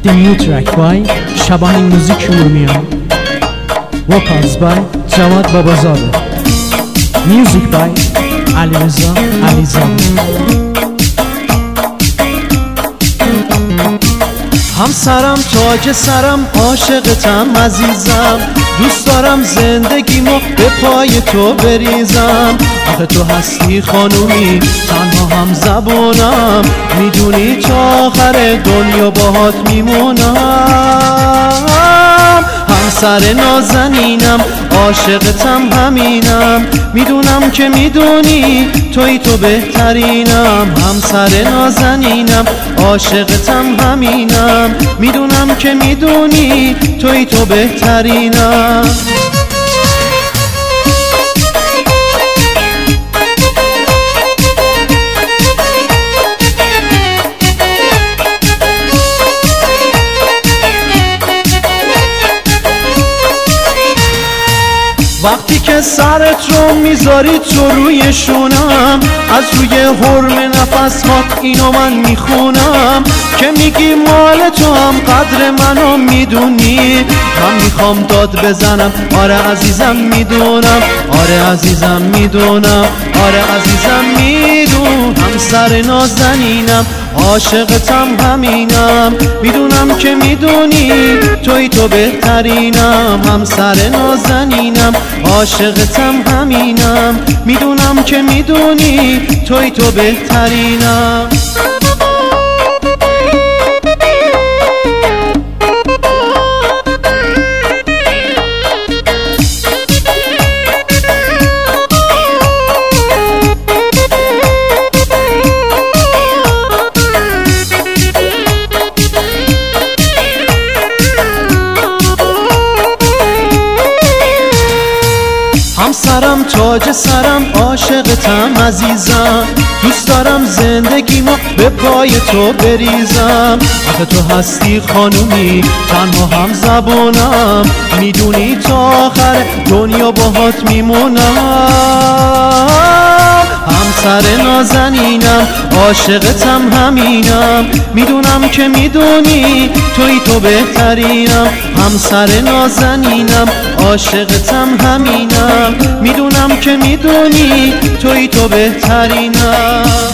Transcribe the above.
The new track by Shabani Music Urmiya. Vocals by Jawad Babazade. Music by Alireza Alizade. همسرم تاج سرم عاشقتم عزیزم، دوست دارم زندگیمو به پای تو بریزم. آخه تو هستی خانومی تنها هم زبونم، میدونی تا آخر دنیا باهات میمونم. همسر نازنینم عاشقتم همینم، میدونم که میدونی توی تو بهترینم. همسر نازنینم عاشقتم همینم، میدونم که میدونی توی تو بهترینم. وقتی که سرت رو میذاری تو روی شونم، از روی حرم نفسات اینو من میخونم که میگی مال تو هم قدر منو میدونی. من میخوام داد بزنم آره عزیزم میدونم، آره عزیزم میدونم، آره عزیزم میدونم. همسر نازنینم عاشقتم همینم، میدونم که میدونی توی تو بهترینم. همسر نازنینم عاشقتم همینم، میدونم که میدونی توی تو بهترینم. همسرم تاج سرم عاشقتم عزیزم، دوست دارم زندگیمو به پای تو بریزم. آخه تو هستی خانومی تنها هم زبونم، میدونی تا آخر دنیا باهات میمونم. همسر نازنینم عاشقتم همینم، میدونم که میدونی توی تو بهترینم. همسر نازنینم عاشقتم همینم، میدونم که میدونی توی تو بهترینم.